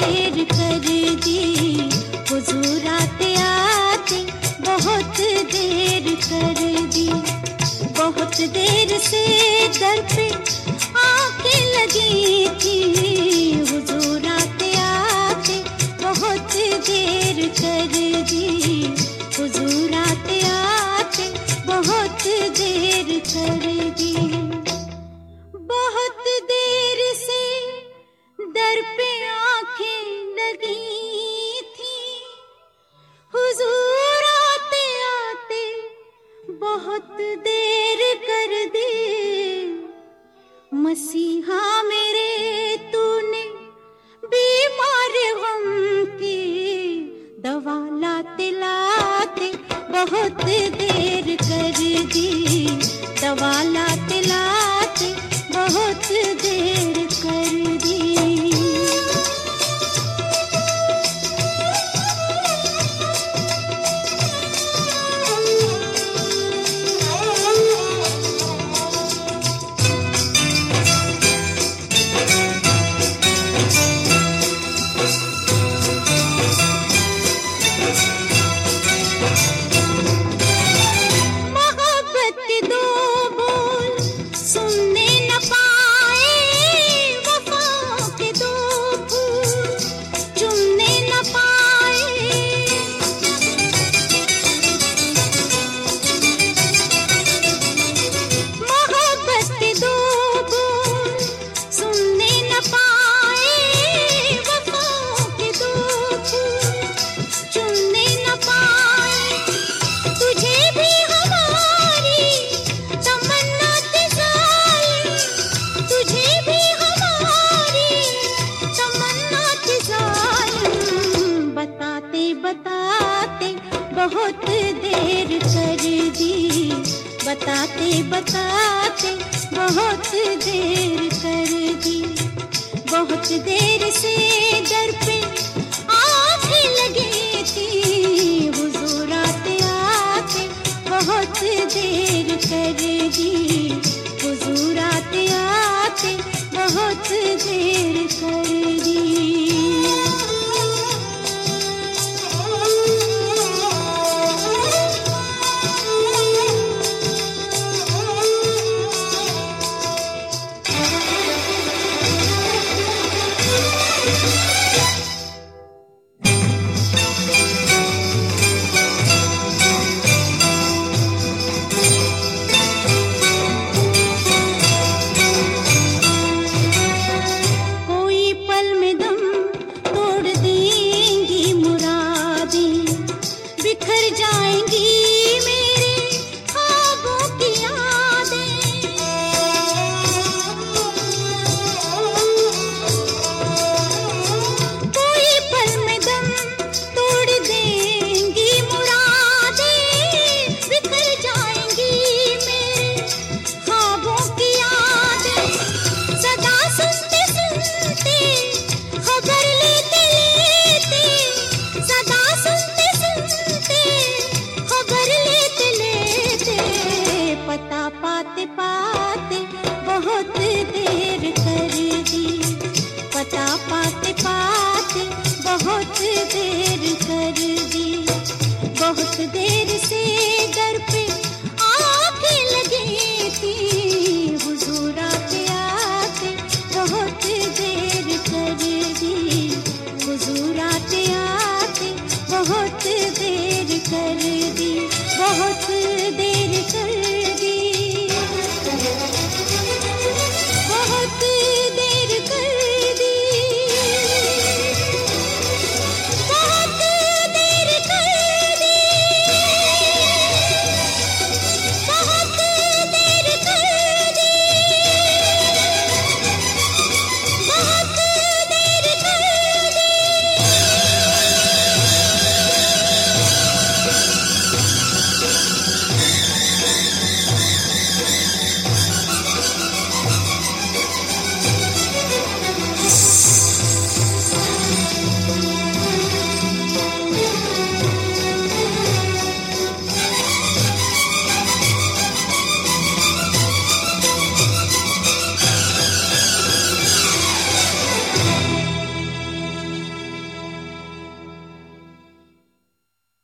देर कर दी, हुजूर आते आते बहुत देर कर दी। बहुत देर से दर पे आके लगी थी, हुजूर आते आते बहुत देर कर दी, हुजूर आते आते बहुत देर कर दी। बहुत देर से दर पे आंखें लगी थी, हुजूर आते आते बहुत देर कर दी। मसीहा मेरे तूने बीमार गम की दवा लाते लाते बहुत देर कर दी, दवा लाते लाते बहुत देर कर दी। बहुत देर कर दी, बताते बताते बहुत देर कर दी। बहुत देर से दर पे आंखें लगी थी, हुजूर आते आते बहुत देर कर दी, हुजूर आते आते बहुत देर कर दी। पाते पाते बहुत देर कर दी, पता पाते पाते बहुत देर कर दी। बहुत देर से